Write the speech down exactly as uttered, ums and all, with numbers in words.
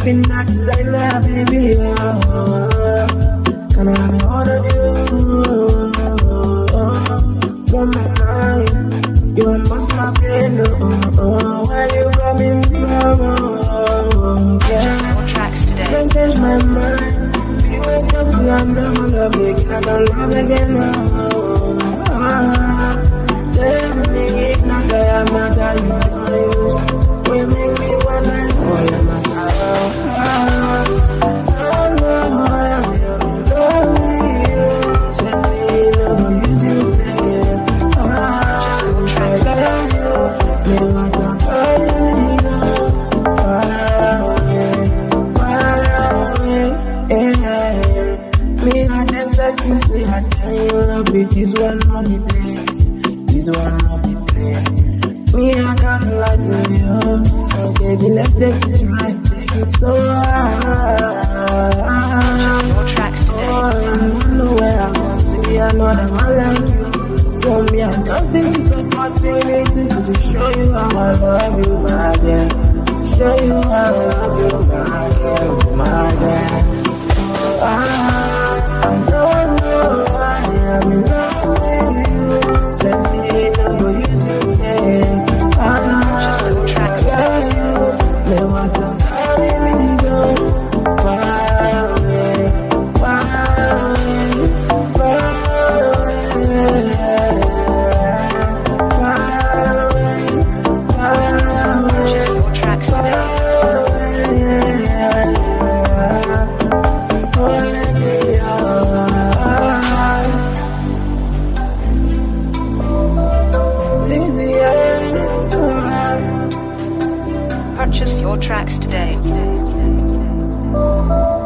in that designer, baby. Oh, can I have all of you? From my mind, you must my pain. Oh, oh, where you coming from? Oh, yeah. Can't change my mind. You wake up, see I'm never love again. I don't love again. Oh, oh, tell me, not that I'm not that you. We make me one night for you, my child. Oh, no, I am lonely. Just me, never use you, play. Oh, just try you. Me want to carry me now. Far away, far away, yeah. Me had them certain say I tell you love it. This one not the play. This one not the play. Me, I can't lie to you. So baby, let's take this right. Take it so high. Just your tracks today. Oh, I don't know where I'm gonna see another man like you. So me, I don't see this opportunity to show you how I love you, my girl. Show you how I love you, my girl, my girl. Oh, I, I don't know why I'm in love with you. Says me, no go use you, yeah. Just your tracks today. They want to carry me down. Far away, far away, far away, far away, far away. Just your tracks today. Purchase your tracks today.